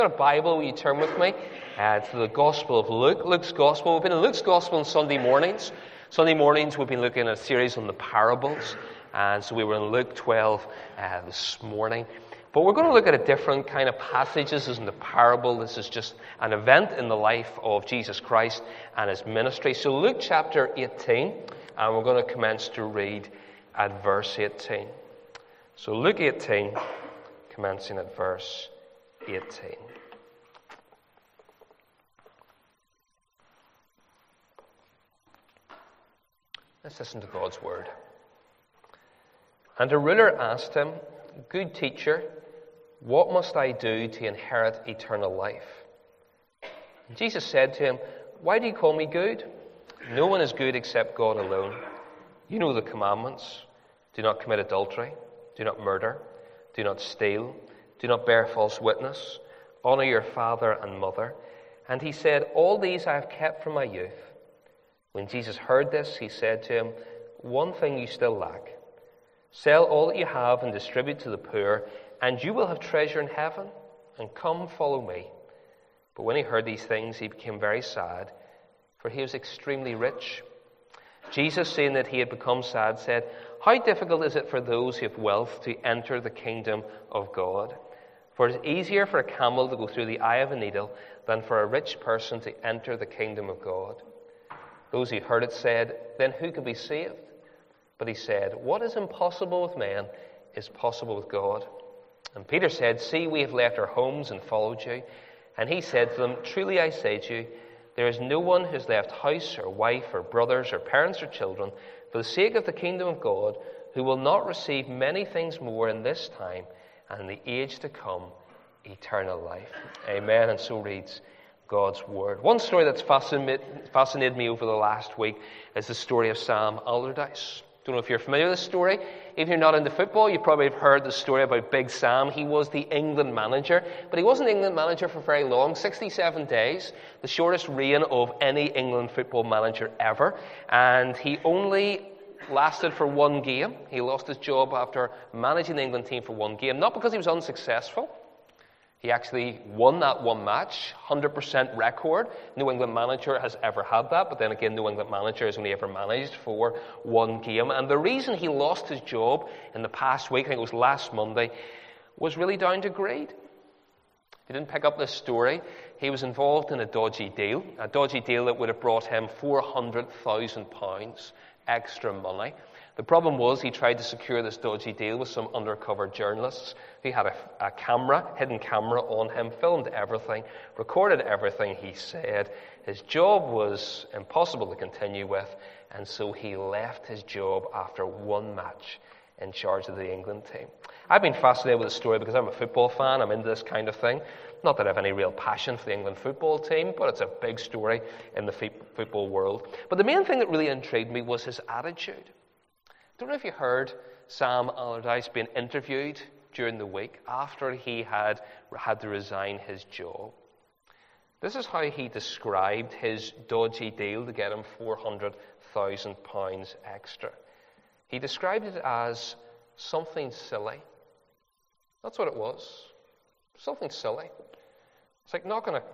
Got a Bible, will you turn with me to the Gospel of Luke, Luke's Gospel. We've been in Luke's Gospel on Sunday mornings. Sunday mornings we've been looking at a series on the parables, and so we were in Luke 12 this morning. But we're going to look at a different kind of passage. This isn't a parable, this is just an event in the life of Jesus Christ and his ministry. So Luke chapter 18, and we're going to commence to read at verse 18. So Luke 18, commencing at verse 18. Let's listen to God's word. And a ruler asked him, "Good teacher, what must I do to inherit eternal life?" And Jesus said to him, "Why do you call me good? No one is good except God alone. You know the commandments. Do not commit adultery. Do not murder. Do not steal. Do not bear false witness. Honor your father and mother." And he said, "All these I have kept from my youth." When Jesus heard this, he said to him, "One thing you still lack. Sell all that you have and distribute to the poor, and you will have treasure in heaven. And come, follow me." But when he heard these things, he became very sad, for he was extremely rich. Jesus, seeing that he had become sad, said, "How difficult is it for those who have wealth to enter the kingdom of God? For it is easier for a camel to go through the eye of a needle than for a rich person to enter the kingdom of God." Those who heard it said, "Then who can be saved?" But he said, "What is impossible with men is possible with God." And Peter said, "See, we have left our homes and followed you." And he said to them, "Truly I say to you, there is no one who has left house or wife or brothers or parents or children for the sake of the kingdom of God who will not receive many things more in this time and in the age to come eternal life." Amen. And so reads God's word. One story that's fascinated me over the last week is the story of Sam Allardyce. Don't know if you're familiar with this story. If you're not into football, you probably have heard the story about Big Sam. He was the England manager, but he wasn't England manager for very long, 67 days, the shortest reign of any England football manager ever. And he only lasted for one game. He lost his job after managing the England team for one game, not because he was unsuccessful. He actually won that one match, 100% record. No England manager has ever had that, but then again, no England manager has only ever managed for one game. And the reason he lost his job in the past week, I think it was last Monday, was really down to greed. If you didn't pick up this story, he was involved in a dodgy deal that would have brought him £400,000 extra money. The problem was he tried to secure this dodgy deal with some undercover journalists. He had a hidden camera on him, filmed everything, recorded everything he said. His job was impossible to continue with, and so he left his job after one match in charge of the England team. I've been fascinated with the story because I'm a football fan. I'm into this kind of thing. Not that I have any real passion for the England football team, but it's a big story in the football world. But the main thing that really intrigued me was his attitude. I don't know if you heard Sam Allardyce being interviewed during the week after he had to resign his job. This is how he described his dodgy deal to get him £400,000 extra. He described it as something silly. That's what it was. Something silly. It's like knocking a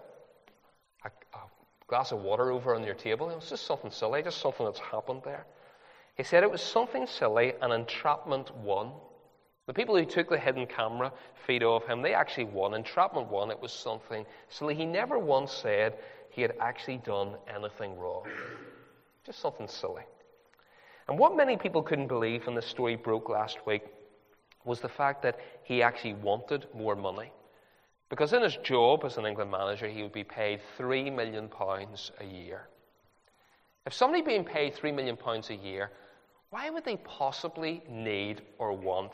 glass of water over on your table. It was just something silly, just something that's happened there. He said it was something silly, and entrapment won. The people who took the hidden camera feed of him, they actually won. Entrapment won. It was something silly. He never once said he had actually done anything wrong. Just something silly. And what many people couldn't believe when the story broke last week was the fact that he actually wanted more money. Because in his job as an England manager, he would be paid £3 million a year. If somebody being paid £3 million a year, why would they possibly need or want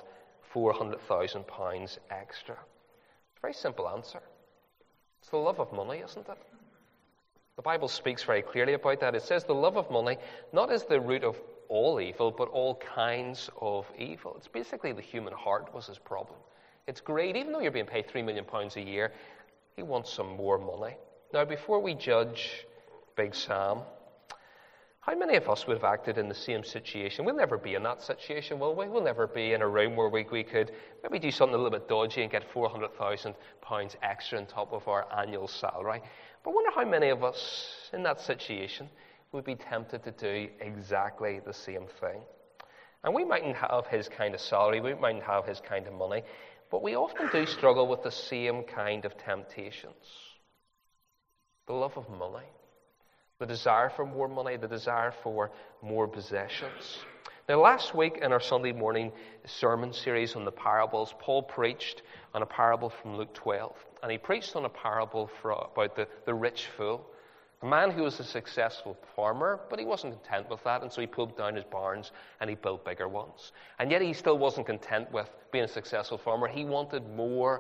£400,000 extra? It's a very simple answer. It's the love of money, isn't it? The Bible speaks very clearly about that. It says the love of money not is the root of all evil, but all kinds of evil. It's basically the human heart was his problem. It's great. Even though you're being paid £3 million a year, he wants some more money. Now, before we judge Big Sam, How many of us would have acted in the same situation? We'll never be in that situation, will we? We'll never be in a room where we could maybe do something a little bit dodgy and get £400,000 extra on top of our annual salary. But I wonder how many of us in that situation would be tempted to do exactly the same thing. And we mightn't have his kind of salary, we mightn't have his kind of money, but we often do struggle with the same kind of temptations. The love of money. The desire for more money, the desire for more possessions. Now, last week in our Sunday morning sermon series on the parables, Paul preached on a parable from Luke 12. And he preached on a parable about the rich fool, a man who was a successful farmer, but he wasn't content with that, and so he pulled down his barns and he built bigger ones. And yet he still wasn't content with being a successful farmer. He wanted more,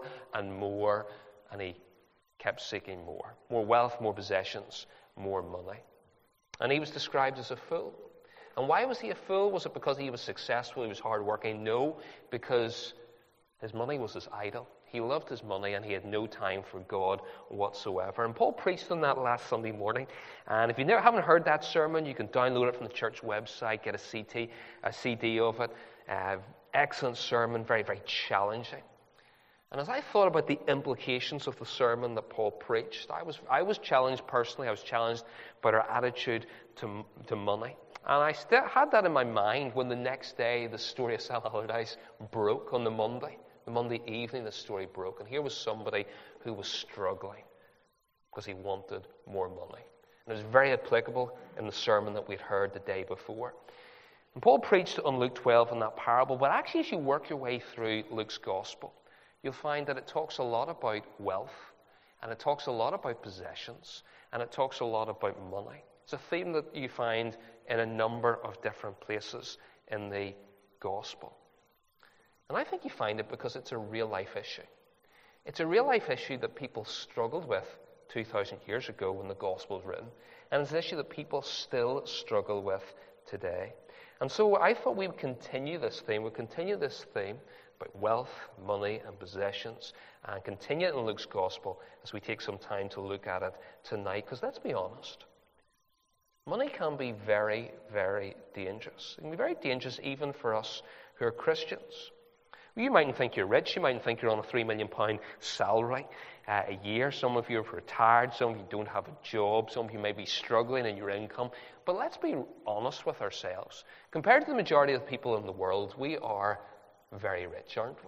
and he kept seeking more. More wealth, more possessions, more money. And he was described as a fool. And why was he a fool? Was it because he was successful, he was hardworking? No, because his money was his idol. He loved his money and he had no time for God whatsoever. And Paul preached on that last Sunday morning. And if you haven't heard that sermon, you can download it from the church website, get a CD of it. Excellent sermon, very, very challenging. And as I thought about the implications of the sermon that Paul preached, I was challenged personally. I was challenged by our attitude to money. And I still had that in my mind when the next day the story of Selma Allardyce broke on the Monday evening the story broke. And here was somebody who was struggling because he wanted more money. And it was very applicable in the sermon that we'd heard the day before. And Paul preached on Luke 12 in that parable, but actually as you work your way through Luke's gospel, you'll find that it talks a lot about wealth, and it talks a lot about possessions, and it talks a lot about money. It's a theme that you find in a number of different places in the gospel. And I think you find it because it's a real-life issue. It's a real-life issue that people struggled with 2,000 years ago when the gospel was written, and it's an issue that people still struggle with today. And so I thought we would continue this theme. About wealth, money, and possessions, and continue it in Luke's gospel as we take some time to look at it tonight. Because let's be honest, money can be very, very dangerous. It can be very dangerous even for us who are Christians. You mightn't think you're rich. You mightn't think you're on a £3 million salary a year. Some of you are retired. Some of you don't have a job. Some of you may be struggling in your income. But let's be honest with ourselves. Compared to the majority of the people in the world, we are very rich, aren't we?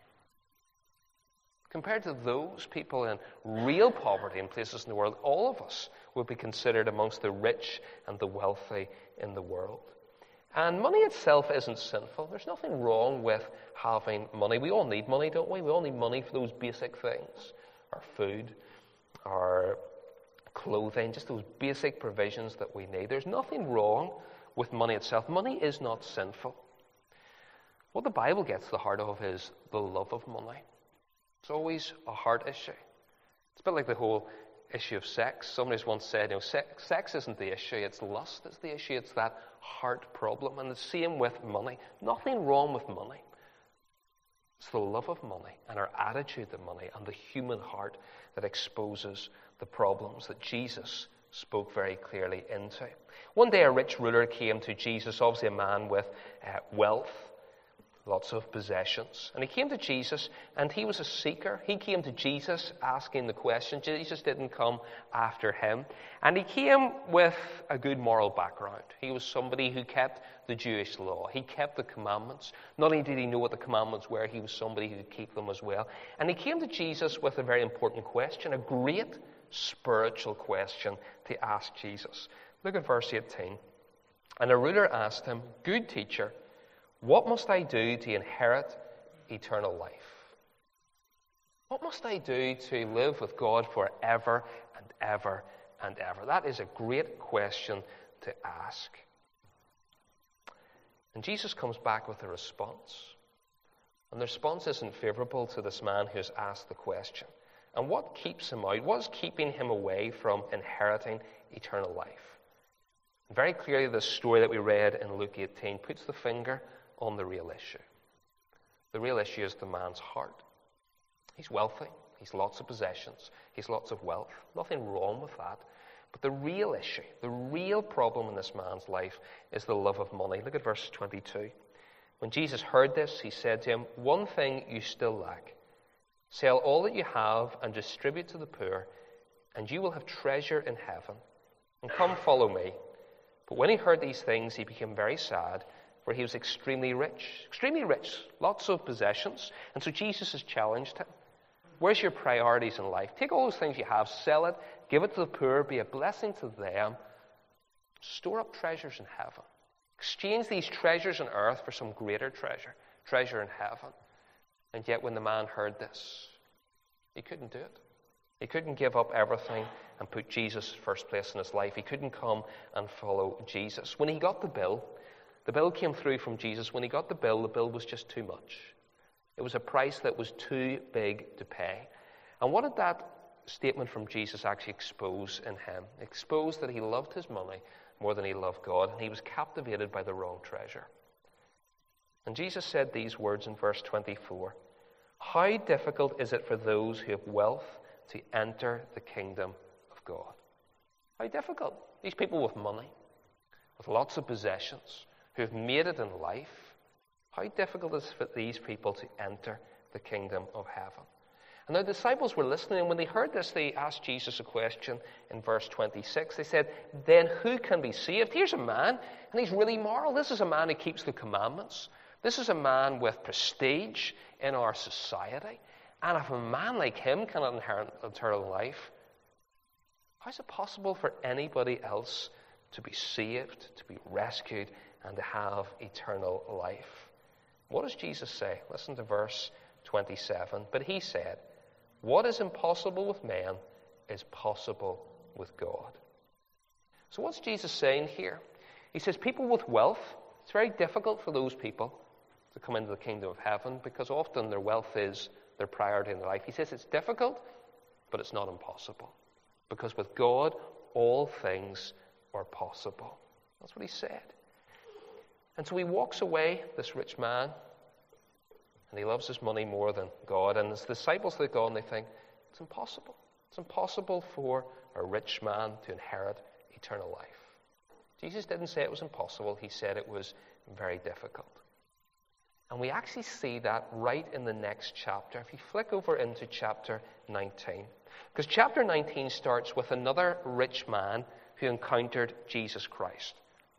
Compared to those people in real poverty in places in the world, all of us would be considered amongst the rich and the wealthy in the world. And money itself isn't sinful. There's nothing wrong with having money. We all need money, don't we? We all need money for those basic things. Our food, our clothing, just those basic provisions that we need. There's nothing wrong with money itself. Money is not sinful. What the Bible gets to the heart of is the love of money. It's always a heart issue. It's a bit like the whole issue of sex. Somebody's once said, sex isn't the issue, it's lust. It's the issue, it's that heart problem. And the same with money. Nothing wrong with money. It's the love of money and our attitude to money and the human heart that exposes the problems that Jesus spoke very clearly into. One day a rich ruler came to Jesus, obviously a man with wealth, lots of possessions. And he came to Jesus, and he was a seeker. He came to Jesus asking the question. Jesus didn't come after him. And he came with a good moral background. He was somebody who kept the Jewish law. He kept the commandments. Not only did he know what the commandments were, he was somebody who could keep them as well. And he came to Jesus with a very important question, a great spiritual question to ask Jesus. Look at verse 18. And the ruler asked him, "Good teacher, what must I do to inherit eternal life?" What must I do to live with God forever and ever and ever? That is a great question to ask. And Jesus comes back with a response. And the response isn't favorable to this man who has asked the question. And what keeps him out? What's keeping him away from inheriting eternal life? And very clearly, the story that we read in Luke 18 puts the finger on the real issue. The real issue is the man's heart. He's wealthy. He's lots of possessions. He's lots of wealth. Nothing wrong with that. But the real issue, the real problem in this man's life is the love of money. Look at verse 22. When Jesus heard this, he said to him, "One thing you still lack. Sell all that you have and distribute to the poor, and you will have treasure in heaven. And come follow me." But when he heard these things, he became very sad, for he was extremely rich, lots of possessions. And so Jesus has challenged him. Where's your priorities in life? Take all those things you have, sell it, give it to the poor, be a blessing to them. Store up treasures in heaven. Exchange these treasures on earth for some greater treasure in heaven. And yet when the man heard this, he couldn't do it. He couldn't give up everything and put Jesus first place in his life. He couldn't come and follow Jesus. When he got the bill came through from Jesus. When he got the bill was just too much. It was a price that was too big to pay. And what did that statement from Jesus actually expose in him? It exposed that he loved his money more than he loved God, and he was captivated by the wrong treasure. And Jesus said these words in verse 24. "How difficult is it for those who have wealth to enter the kingdom of God?" How difficult. These people with money, with lots of possessions, who have made it in life, how difficult is it for these people to enter the kingdom of heaven? And the disciples were listening, and when they heard this, they asked Jesus a question in verse 26. They said, "Then who can be saved?" Here's a man, and he's really moral. This is a man who keeps the commandments. This is a man with prestige in our society. And if a man like him cannot inherit eternal life, how is it possible for anybody else to be saved, to be rescued, and to have eternal life? What does Jesus say? Listen to verse 27. "But he said, 'What is impossible with men is possible with God.'" So what's Jesus saying here? He says people with wealth, it's very difficult for those people to come into the kingdom of heaven because often their wealth is their priority in their life. He says it's difficult, but it's not impossible. Because with God, all things are possible. That's what he said. And so he walks away, this rich man, and he loves his money more than God. And his disciples look on and they think, it's impossible. It's impossible for a rich man to inherit eternal life. Jesus didn't say it was impossible. He said it was very difficult. And we actually see that right in the next chapter. If you flick over into chapter 19. Because chapter 19 starts with another rich man who encountered Jesus Christ.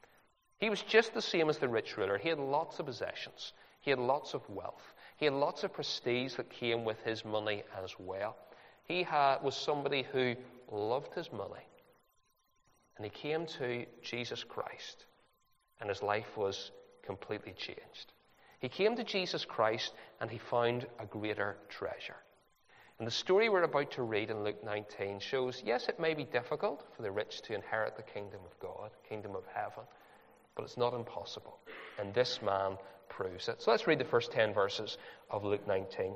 He was just the same as the rich ruler. He had lots of possessions. He had lots of wealth. He had lots of prestige that came with his money as well. He was somebody who loved his money. And he came to Jesus Christ, and his life was completely changed. He came to Jesus Christ, and he found a greater treasure. And the story we're about to read in Luke 19 shows, yes, it may be difficult for the rich to inherit the kingdom of God, kingdom of heaven, but it's not impossible. And this man proves it. So let's read the first 10 verses of Luke 19.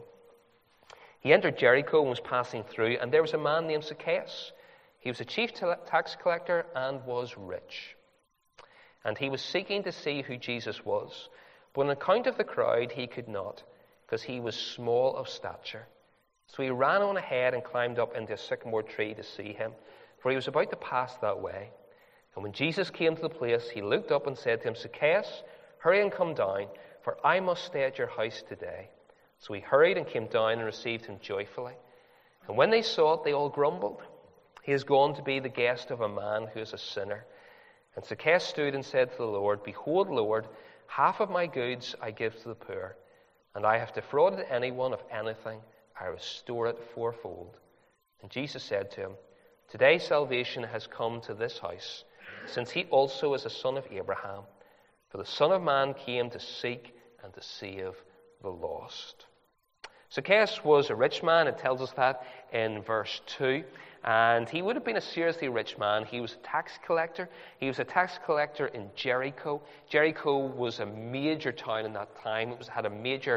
"He entered Jericho and was passing through, and there was a man named Zacchaeus. He was a chief tax collector and was rich. And he was seeking to see who Jesus was. But on account of the crowd, he could not, because he was small of stature. So he ran on ahead and climbed up into a sycamore tree to see him, for he was about to pass that way. And when Jesus came to the place, he looked up and said to him, 'Zacchaeus, hurry and come down, for I must stay at your house today.' So he hurried and came down and received him joyfully. And when they saw it, they all grumbled. 'He has gone to be the guest of a man who is a sinner.' And Zacchaeus stood and said to the Lord, 'Behold, Lord, half of my goods I give to the poor, and I have defrauded anyone of anything, I restore it fourfold.' And Jesus said to him, 'Today salvation has come to this house, since he also is a son of Abraham. For the Son of Man came to seek and to save the lost.'" Zacchaeus was a rich man. It tells us that in verse 2. And he would have been a seriously rich man. He was a tax collector. He was a tax collector in Jericho. Jericho was a major town in that time. It was a major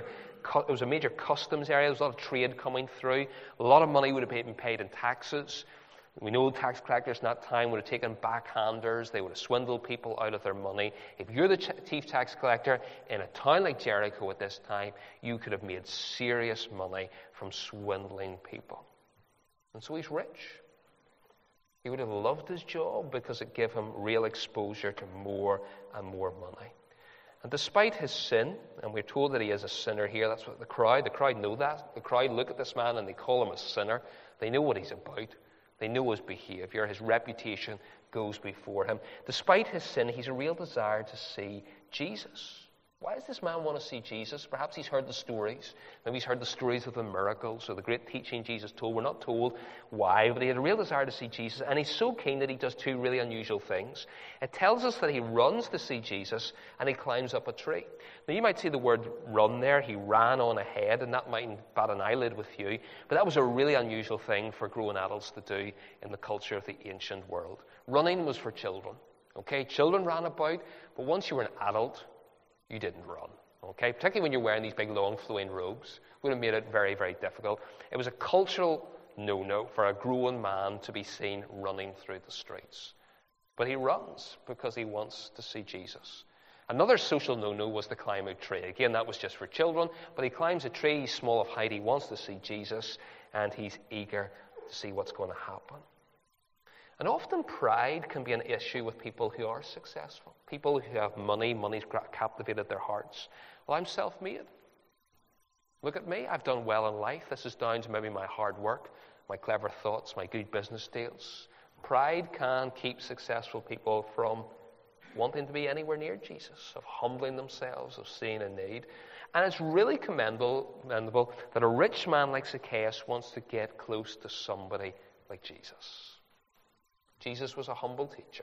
customs area. There was a lot of trade coming through. A lot of money would have been paid in taxes. We know tax collectors in that time would have taken backhanders. They would have swindled people out of their money. If you're the chief tax collector in a town like Jericho at this time, you could have made serious money from swindling people. And so he's rich. He would have loved his job because it gave him real exposure to more and more money. And despite his sin, and we're told that he is a sinner here, that's what the crowd know that. The crowd look at this man and they call him a sinner. They know what he's about. They know his behavior. His reputation goes before him. Despite his sin, he's a real desire to see Jesus. Why does this man want to see Jesus? Perhaps he's heard the stories. Maybe he's heard the stories of the miracles or the great teaching Jesus told. We're not told why, but he had a real desire to see Jesus. And he's so keen that he does two really unusual things. It tells us that he runs to see Jesus and he climbs up a tree. Now you might see the word run there. He ran on ahead, and that mightn't bat an eyelid with you. But that was a really unusual thing for grown adults to do in the culture of the ancient world. Running was for children. Okay, children ran about, but once you were an adult, you didn't run, okay? Particularly when you're wearing these big, long, flowing robes. Would have made it very, very difficult. It was a cultural no-no for a grown man to be seen running through the streets. But he runs because he wants to see Jesus. Another social no-no was to climb a tree. Again, that was just for children, but he climbs a tree, he's small of height, he wants to see Jesus, and he's eager to see what's going to happen. And often pride can be an issue with people who are successful. People who have money, money's captivated their hearts. Well, I'm self-made. Look at me, I've done well in life. This is down to maybe my hard work, my clever thoughts, my good business deals. Pride can keep successful people from wanting to be anywhere near Jesus, of humbling themselves, of seeing a need. And it's really commendable that a rich man like Zacchaeus wants to get close to somebody like Jesus. Jesus was a humble teacher.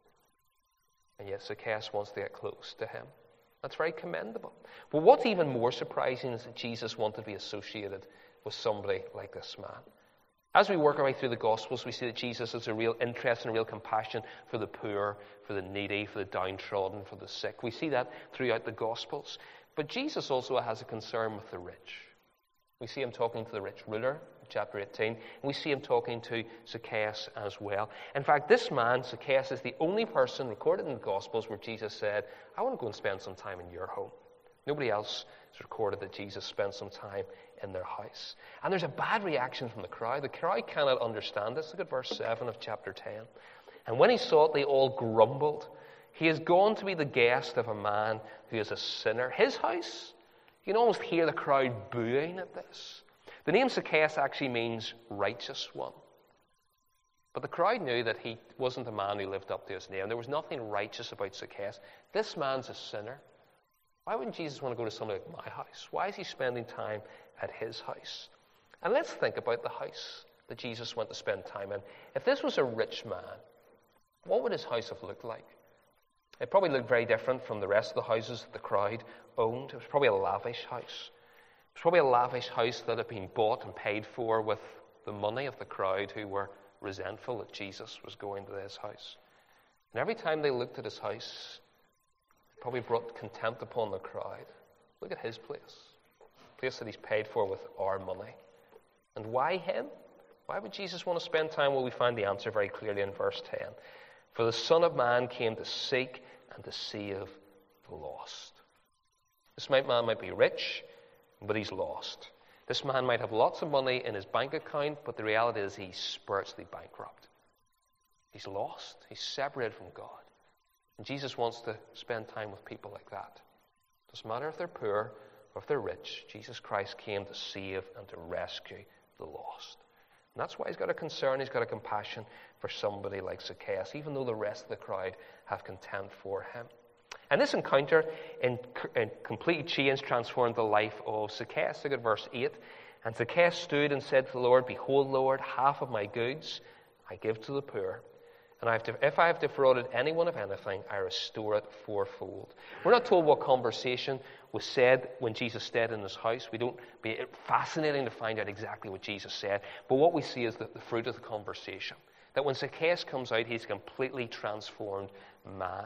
And yet Zacchaeus wants to get close to him. That's very commendable. But what's even more surprising is that Jesus wanted to be associated with somebody like this man. As we work our way through the Gospels, we see that Jesus has a real interest and a real compassion for the poor, for the needy, for the downtrodden, for the sick. We see that throughout the Gospels. But Jesus also has a concern with the rich. We see him talking to the rich ruler, chapter 18, and we see him talking to Zacchaeus as well. In fact, this man, Zacchaeus, is the only person recorded in the Gospels where Jesus said, I want to go and spend some time in your home. Nobody else has recorded that Jesus spent some time in their house. And there's a bad reaction from the crowd. The crowd cannot understand this. Look at verse 7 of chapter 10. And when he saw it, they all grumbled. He has gone to be the guest of a man who is a sinner. His house? You can almost hear the crowd booing at this. The name Zacchaeus actually means righteous one. But the crowd knew that he wasn't a man who lived up to his name. There was nothing righteous about Zacchaeus. This man's a sinner. Why wouldn't Jesus want to go to somebody like my house? Why is he spending time at his house? And let's think about the house that Jesus went to spend time in. If this was a rich man, what would his house have looked like? It probably looked very different from the rest of the houses that the crowd owned. It was probably a lavish house. It was probably a lavish house that had been bought and paid for with the money of the crowd who were resentful that Jesus was going to his house. And every time they looked at his house, it probably brought contempt upon the crowd. Look at his place. A place that he's paid for with our money. And why him? Why would Jesus want to spend time? Well, we find the answer very clearly in verse 10. For the Son of Man came to seek and to save the lost. This man might be rich, but he's lost. This man might have lots of money in his bank account, but the reality is he's spiritually bankrupt. He's lost. He's separated from God. And Jesus wants to spend time with people like that. It doesn't matter if they're poor or if they're rich. Jesus Christ came to save and to rescue the lost. And that's why he's got a concern, he's got a compassion for somebody like Zacchaeus, even though the rest of the crowd have contempt for him. And this encounter in completely changed, transformed the life of Zacchaeus. Look at verse 8. And Zacchaeus stood and said to the Lord, Behold, Lord, half of my goods I give to the poor. And if I have defrauded anyone of anything, I restore it fourfold. We're not told what conversation was said when Jesus stayed in his house. It's fascinating to find out exactly what Jesus said. But what we see is the fruit of the conversation. That when Zacchaeus comes out, he's a completely transformed man.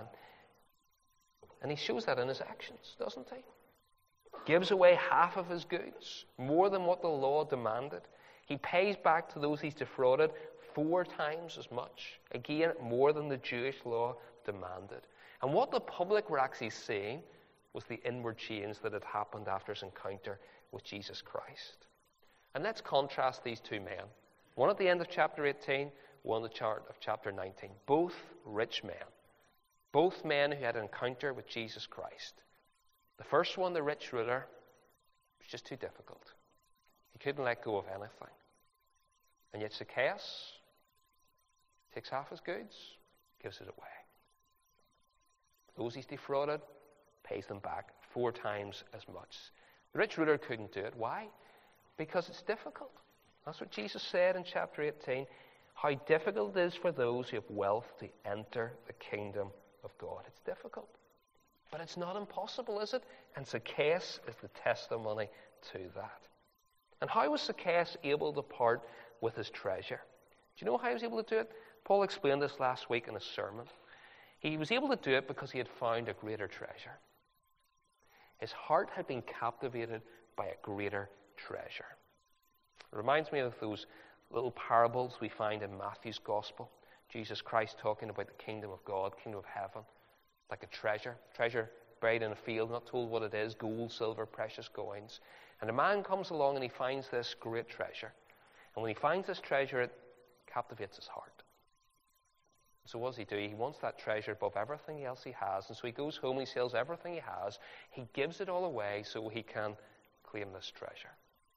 And he shows that in his actions, doesn't he? Gives away half of his goods, more than what the law demanded. He pays back to those he's defrauded 4 times as much. Again, more than the Jewish law demanded. And what the public were actually seeing was the inward change that had happened after his encounter with Jesus Christ. And let's contrast these two men. One at the end of chapter 18, 1 of chapter 19. Both rich men. Both men who had an encounter with Jesus Christ. The first one, the rich ruler, was just too difficult. He couldn't let go of anything. And yet Zacchaeus takes half his goods, gives it away. Those he's defrauded, pays them back 4 times as much. The rich ruler couldn't do it. Why? Because it's difficult. That's what Jesus said in chapter 18. How difficult it is for those who have wealth to enter the kingdom of God. It's difficult. But it's not impossible, is it? And Zacchaeus is the testimony to that. And how was Zacchaeus able to part with his treasure? Do you know how he was able to do it? Paul explained this last week in his sermon. He was able to do it because he had found a greater treasure. His heart had been captivated by a greater treasure. It reminds me of those little parables we find in Matthew's Gospel. Jesus Christ talking about the kingdom of God, kingdom of heaven, like a treasure buried in a field, not told what it is, gold, silver, precious coins. And a man comes along and he finds this great treasure. And when he finds this treasure, it captivates his heart. So what does he do? He wants that treasure above everything else he has. And so he goes home, he sells everything he has. He gives it all away so he can claim this treasure.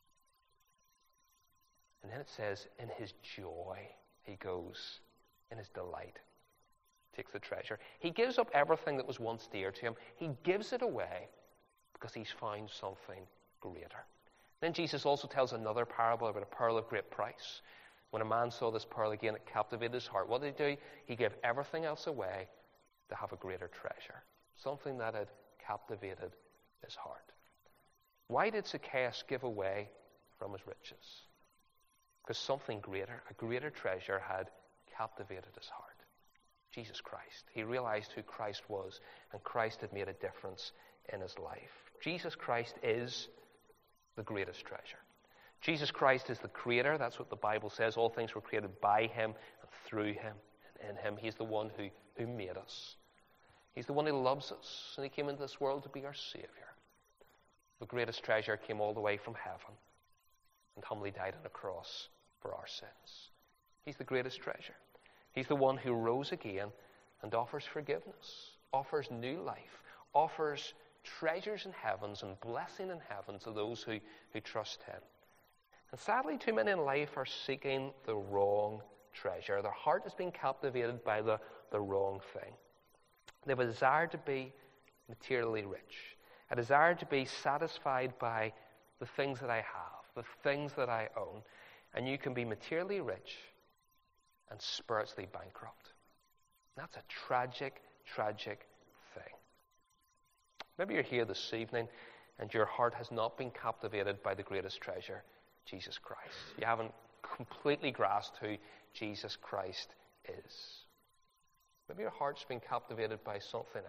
And then it says, in his joy, he goes, in his delight, takes the treasure. He gives up everything that was once dear to him. He gives it away because he's found something greater. Then Jesus also tells another parable about a pearl of great price. When a man saw this pearl again, it captivated his heart. What did he do? He gave everything else away to have a greater treasure. Something that had captivated his heart. Why did Zacchaeus give away from his riches? Because something greater, a greater treasure had captivated his heart. Jesus Christ. He realized who Christ was, and Christ had made a difference in his life. Jesus Christ is the greatest treasure. Jesus Christ is the creator. That's what the Bible says. All things were created by him and through him and in him. He's the one who made us. He's the one who loves us, and he came into this world to be our Savior. The greatest treasure came all the way from heaven and humbly died on a cross for our sins. He's the greatest treasure. He's the one who rose again and offers forgiveness, offers new life, offers treasures in heavens and blessing in heaven to those who trust him. And sadly, too many in life are seeking the wrong treasure. Their heart has been captivated by the wrong thing. They have a desire to be materially rich, a desire to be satisfied by the things that I have, the things that I own. And you can be materially rich and spiritually bankrupt. That's a tragic, tragic thing. Maybe you're here this evening and your heart has not been captivated by the greatest treasure, Jesus Christ. You haven't completely grasped who Jesus Christ is. Maybe your heart's been captivated by something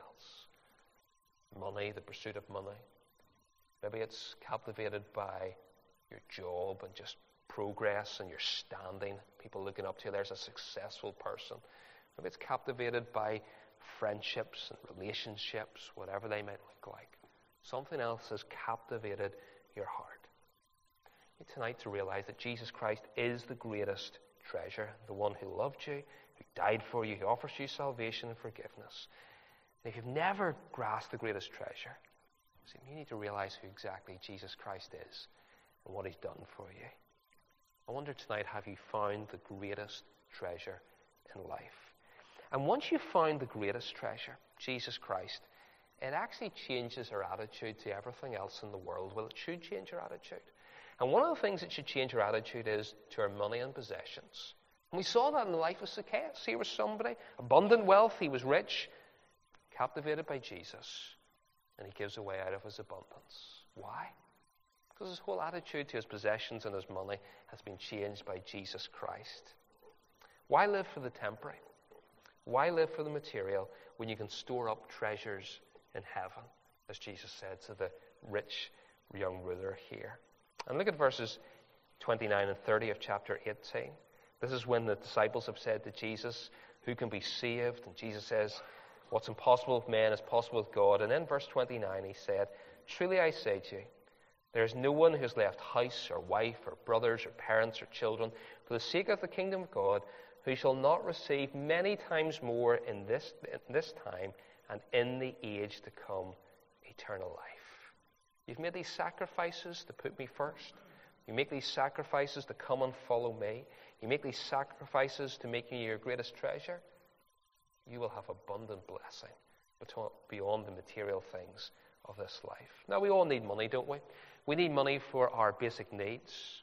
else. Money, the pursuit of money. Maybe it's captivated by your job and just progress and your standing. People looking up to you. There's a successful person. Maybe it's captivated by friendships and relationships, whatever they might look like. Something else has captivated your heart. You need tonight to realize that Jesus Christ is the greatest treasure, the one who loved you, who died for you, who offers you salvation and forgiveness. And if you've never grasped the greatest treasure, you need to realize who exactly Jesus Christ is and what he's done for you. I wonder tonight, have you found the greatest treasure in life? And once you've found the greatest treasure, Jesus Christ, it actually changes our attitude to everything else in the world. Well, it should change our attitude. And one of the things that should change our attitude is to our money and possessions. And we saw that in the life of Zacchaeus. He was somebody, abundant wealth, he was rich, captivated by Jesus, and he gives away out of his abundance. Why? Because his whole attitude to his possessions and his money has been changed by Jesus Christ. Why live for the temporary? Why live for the material when you can store up treasures in heaven, as Jesus said to the rich young ruler here? And look at verses 29 and 30 of chapter 18. This is when the disciples have said to Jesus, who can be saved? And Jesus says, what's impossible with men is possible with God. And in verse 29 he said, truly I say to you, there is no one who has left house or wife or brothers or parents or children for the sake of the kingdom of God, who shall not receive many times more in this time and in the age to come eternal life. You've made these sacrifices to put me first. You make these sacrifices to come and follow me. You make these sacrifices to make me your greatest treasure. You will have abundant blessing beyond the material things of this life. Now, we all need money, don't we? We need money for our basic needs.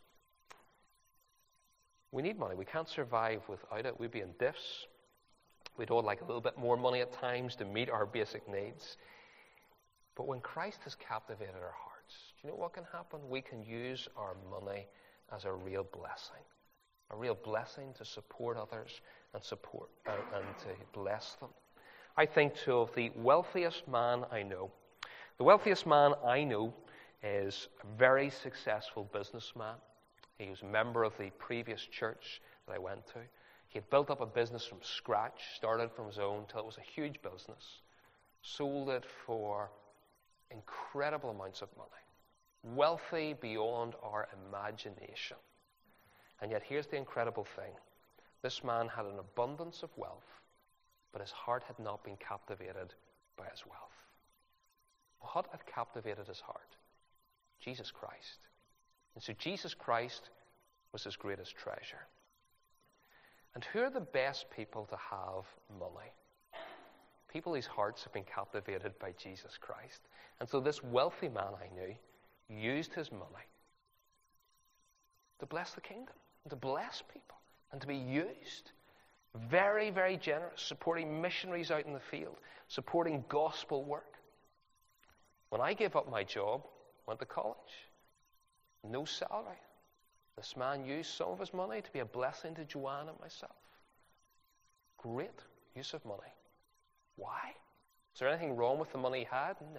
We need money. We can't survive without it. We'd be in diffs. We'd all like a little bit more money at times to meet our basic needs. But when Christ has captivated our hearts, do you know what can happen? We can use our money as a real blessing to support others and to bless them. I think too of the wealthiest man I know. The wealthiest man I know is a very successful businessman. He was a member of the previous church that I went to. He had built up a business from scratch, started from his own till it was a huge business, sold it for incredible amounts of money, wealthy beyond our imagination. And yet here's the incredible thing. This man had an abundance of wealth, but his heart had not been captivated by his wealth. What had captivated his heart? Jesus Christ. And so Jesus Christ was his greatest treasure. And who are the best people to have money? People whose hearts have been captivated by Jesus Christ. And so this wealthy man I knew used his money to bless the kingdom, and to bless people, and to be used. Very, very generous, supporting missionaries out in the field, supporting gospel work. When I gave up my job, went to college, no salary, this man used some of his money to be a blessing to Joanne and myself. Great use of money. Why? Is there anything wrong with the money he had? No.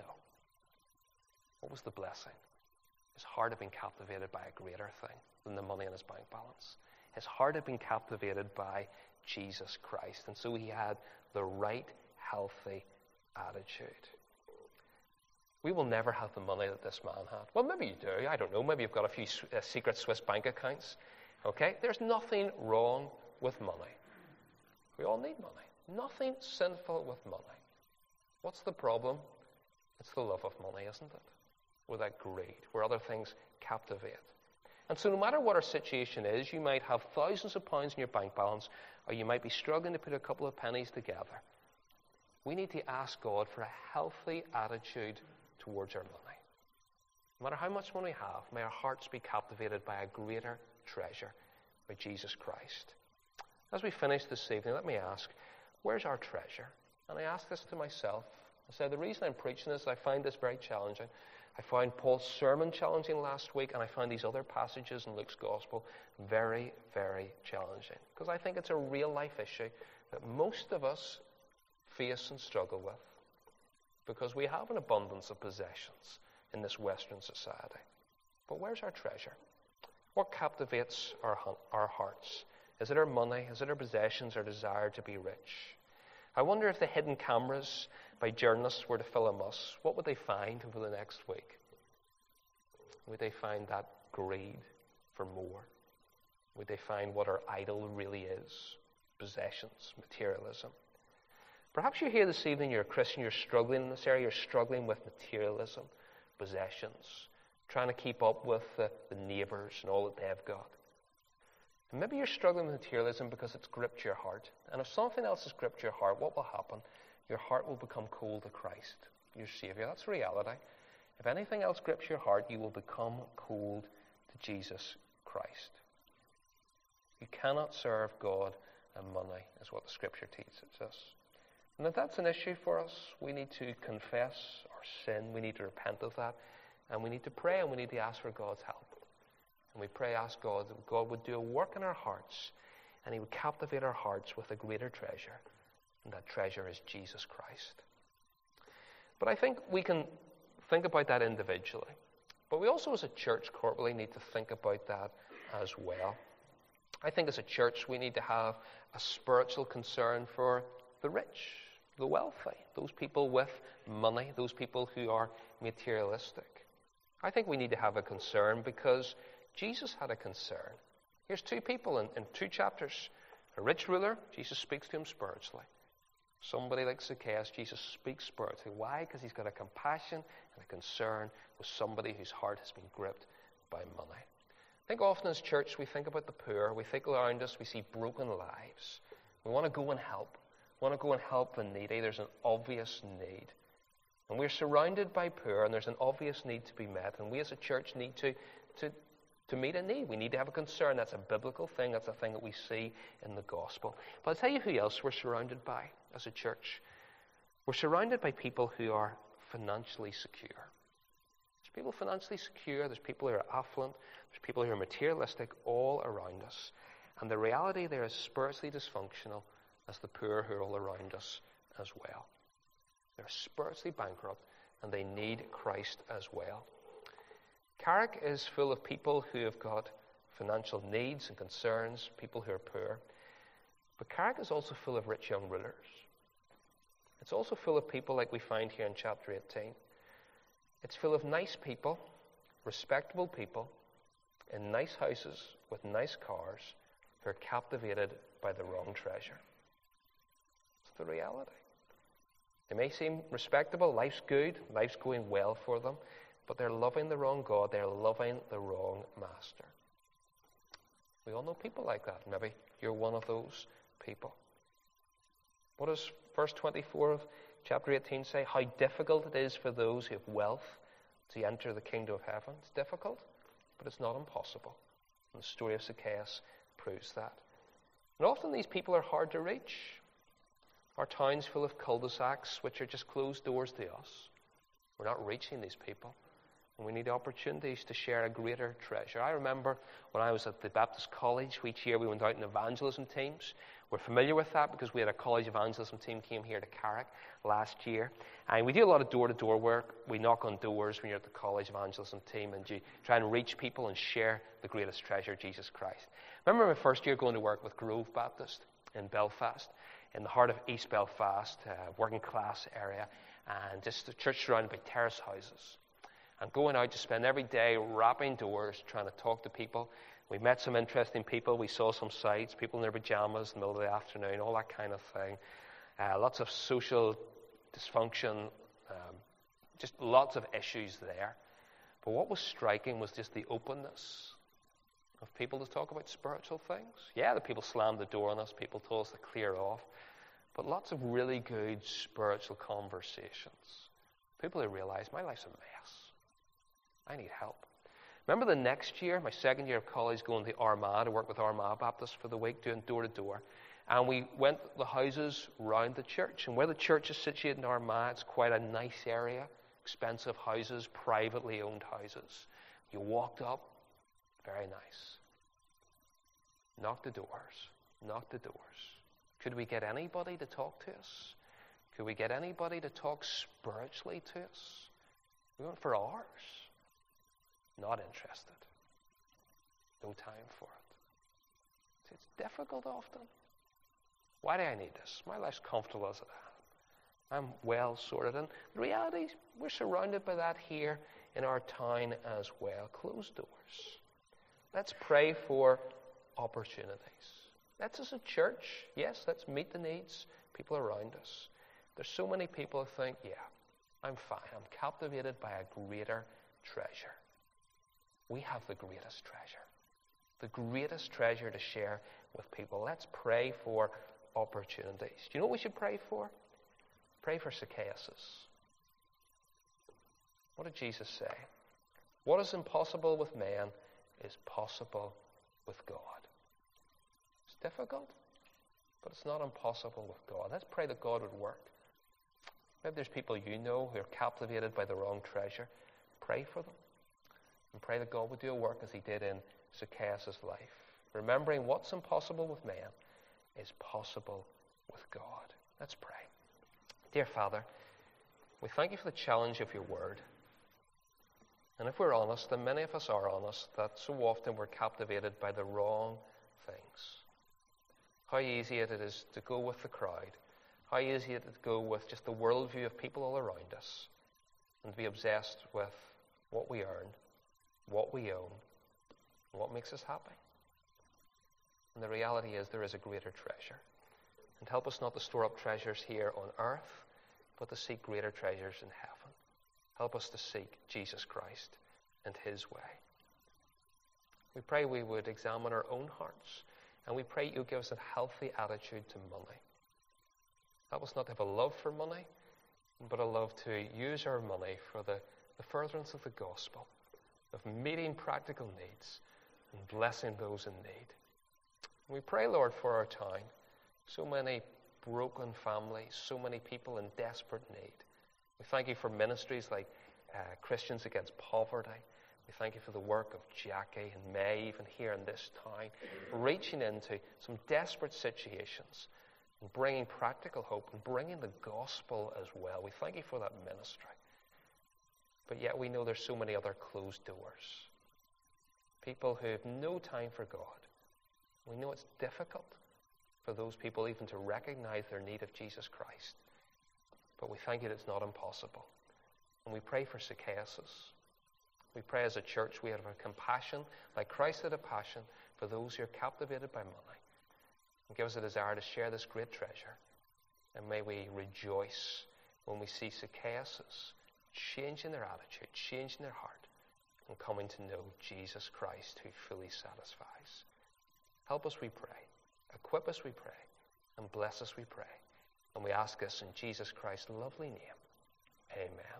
What was the blessing? His heart had been captivated by a greater thing than the money in his bank balance. His heart had been captivated by Jesus Christ. And so he had the right, healthy attitude. We will never have the money that this man had. Well, maybe you do. I don't know. Maybe you've got a few secret Swiss bank accounts. Okay? There's nothing wrong with money. We all need money. Nothing sinful with money. What's the problem? It's the love of money, isn't it? Or that greed, where other things captivate. And so no matter what our situation is, you might have thousands of pounds in your bank balance, or you might be struggling to put a couple of pennies together. We need to ask God for a healthy attitude towards our money. No matter how much money we have, may our hearts be captivated by a greater treasure, by Jesus Christ. As we finish this evening, let me ask, where's our treasure? And I ask this to myself. I said, the reason I'm preaching this, I find this very challenging. I found Paul's sermon challenging last week, and I found these other passages in Luke's Gospel very, very challenging. Because I think it's a real-life issue that most of us face and struggle with. Because we have an abundance of possessions in this Western society. But where's our treasure? What captivates our hearts? Is it our money? Is it our possessions, our desire to be rich? I wonder if the hidden cameras by journalists were to film us, what would they find over the next week? Would they find that greed for more? Would they find what our idol really is? Possessions, materialism. Perhaps you're here this evening, you're a Christian, you're struggling in this area, you're struggling with materialism, possessions, trying to keep up with the neighbours and all that they've got. And maybe you're struggling with materialism because it's gripped your heart. And if something else has gripped your heart, what will happen? Your heart will become cold to Christ, your Savior. That's reality. If anything else grips your heart, you will become cold to Jesus Christ. You cannot serve God and money, is what the Scripture teaches us. And if that's an issue for us, we need to confess our sin. We need to repent of that. And we need to pray, and we need to ask for God's help. And we pray, ask God that God would do a work in our hearts, and He would captivate our hearts with a greater treasure. And that treasure is Jesus Christ. But I think we can think about that individually. But we also as a church corporately need to think about that as well. I think as a church we need to have a spiritual concern for the rich, the wealthy, those people with money, those people who are materialistic. I think we need to have a concern because Jesus had a concern. Here's two people in two chapters A rich ruler, Jesus speaks to him spiritually. Somebody like Zacchaeus, Jesus speaks spiritually. Why? Because he's got a compassion and a concern with somebody whose heart has been gripped by money. I think often as church we think about the poor. We think around us we see broken lives. We want to go and help. We want to go and help the needy. There's an obvious need. And we're surrounded by poor, and there's an obvious need to be met. And we as a church need to meet a need. We need to have a concern. That's a biblical thing. That's a thing that we see in the gospel. But I'll tell you who else we're surrounded by as a church. We're surrounded by people who are financially secure. There's people financially secure. There's people who are affluent. There's people who are materialistic all around us. And the reality there is spiritually dysfunctional as the poor who are all around us as well. They're spiritually bankrupt and they need Christ as well. Carrick is full of people who have got financial needs and concerns, people who are poor. But Carrick is also full of rich young rulers. It's also full of people like we find here in chapter 18. It's full of nice people, respectable people, in nice houses with nice cars who are captivated by the wrong treasure. It's the reality. They may seem respectable, life's good, life's going well for them, but they're loving the wrong God, they're loving the wrong master. We all know people like that. Maybe you're one of those people. What does verse 24 of chapter 18 say? How difficult it is for those who have wealth to enter the kingdom of heaven. It's difficult, but it's not impossible. And the story of Zacchaeus proves that. And often these people are hard to reach. Our town's full of cul-de-sacs which are just closed doors to us. We're not reaching these people. And we need opportunities to share a greater treasure. I remember when I was at the Baptist College, each year we went out in evangelism teams. We're familiar with that because we had a college evangelism team came here to Carrick last year. And we do a lot of door-to-door work. We knock on doors when you're at the college evangelism team and you try and reach people and share the greatest treasure, Jesus Christ. I remember my first year going to work with Grove Baptist in Belfast, in the heart of East Belfast, working class area, and just a church surrounded by terrace houses. And going out to spend every day rapping doors, trying to talk to people. We met some interesting people. We saw some sights, people in their pajamas in the middle of the afternoon, all that kind of thing. Lots of social dysfunction, just lots of issues there. But what was striking was just the openness of people to talk about spiritual things. Yeah, the people slammed the door on us. People told us to clear off. But lots of really good spiritual conversations. People who realize my life's a mess. I need help. Remember the next year, my second year of college, going to Armagh to work with Armagh Baptist for the week, doing door-to-door. And we went to the houses round the church. And where the church is situated in Armagh, it's quite a nice area. Expensive houses, privately owned houses. You walked up, very nice. Knocked the doors. Could we get anybody to talk to us? Could we get anybody to talk spiritually to us? We went for hours. Not interested. No time for it. It's difficult often. Why do I need this? My life's comfortable as it is. I'm well sorted. And the reality is we're surrounded by that here in our town as well. Closed doors. Let's pray for opportunities. Let's as a church, yes, let's meet the needs, people around us. There's so many people who think, yeah, I'm fine. I'm captivated by a greater treasure. We have the greatest treasure. The greatest treasure to share with people. Let's pray for opportunities. Do you know what we should pray for? Pray for Zacchaeus. What did Jesus say? What is impossible with man is possible with God. It's difficult, but it's not impossible with God. Let's pray that God would work. Maybe there's people you know who are captivated by the wrong treasure. Pray for them. And pray that God would do a work as he did in Zacchaeus' life. Remembering what's impossible with man is possible with God. Let's pray. Dear Father, we thank you for the challenge of your word. And if we're honest, and many of us are honest, that so often we're captivated by the wrong things. How easy it is to go with the crowd. How easy it is to go with just the worldview of people all around us and to be obsessed with what we earn, what we own, and what makes us happy. And the reality is there is a greater treasure. And help us not to store up treasures here on earth, but to seek greater treasures in heaven. Help us to seek Jesus Christ and his way. We pray we would examine our own hearts, and we pray you'll give us a healthy attitude to money. Help us not to have a love for money, but a love to use our money for the furtherance of the gospel, of meeting practical needs and blessing those in need. We pray, Lord, for our town. So many broken families, so many people in desperate need. We thank you for ministries like Christians Against Poverty. We thank you for the work of Jackie and May, even here in this town, reaching into some desperate situations and bringing practical hope and bringing the gospel as well. We thank you for that ministry. But yet we know there's so many other closed doors. People who have no time for God. We know it's difficult for those people even to recognize their need of Jesus Christ. But we thank you that it's not impossible. And we pray for Zacchaeus. We pray as a church we have a compassion, like Christ had a passion, for those who are captivated by money. And give us a desire to share this great treasure. And may we rejoice when we see Zacchaeus changing their attitude, changing their heart, and coming to know Jesus Christ who fully satisfies. Help us, we pray. Equip us, we pray. And bless us, we pray. And we ask this in Jesus Christ's lovely name. Amen.